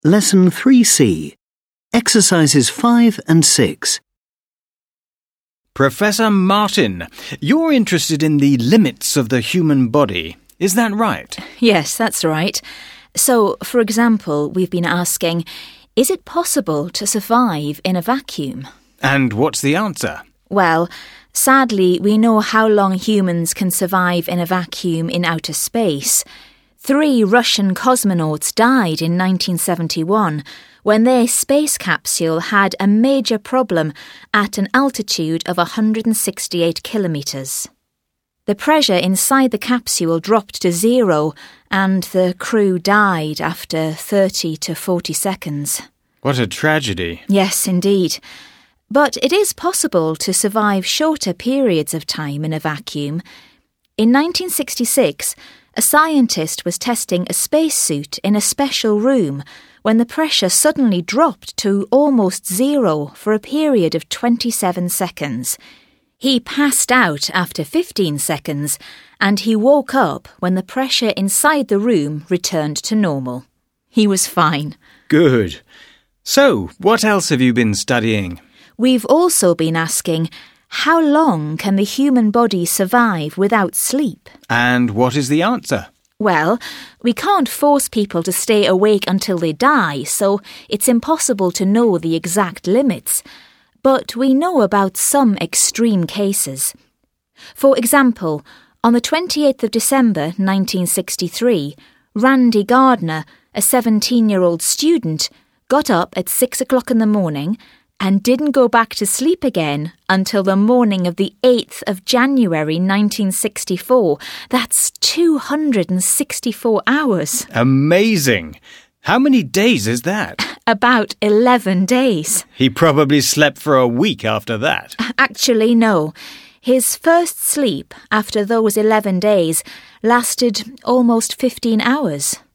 Lesson 3C. Exercises 5 and 6. Professor Martin, you're interested in the limits of the human body. Is that right? Yes, that's right. So, for example, we've been asking, is it possible to survive in a vacuum? And what's the answer? Well, sadly, we know how long humans can survive in a vacuum in outer space. 3 Russian cosmonauts died in 1971 when their space capsule had a major problem at an altitude of 168 kilometres. The pressure inside the capsule dropped to 0 and the crew died after 30 to 40 seconds. What a tragedy. Yes, indeed. But it is possible to survive shorter periods of time in a vacuum. In 1966, a scientist was testing a spacesuit in a special room when the pressure suddenly dropped to almost 0 for a period of 27 seconds. He passed out after 15 seconds and he woke up when the pressure inside the room returned to normal. He was fine. Good. So, what else have you been studying? We've also been asking, how long can the human body survive without sleep? And what is the answer? Well, we can't force people to stay awake until they die, so it's impossible to know the exact limits. But we know about some extreme cases. For example, on the 28th of December 1963, Randy Gardner, a 17-year-old student, got up at 6 o'clock in the morning and didn't go back to sleep again until the morning of the 8th of January 1964. That's 264 hours. Amazing! How many days is that? About 11 days. He probably slept for a week after that. Actually, no. His first sleep after those 11 days lasted almost 15 hours.